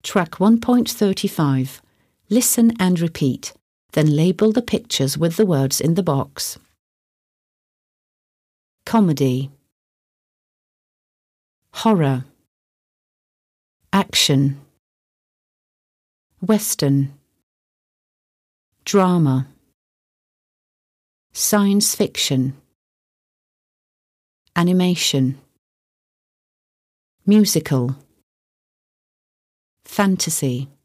Track 1.35. Listen and repeat, then label the pictures with the words in the box. Comedy, horror, action, western, drama, science fiction, animation, musical, fantasy.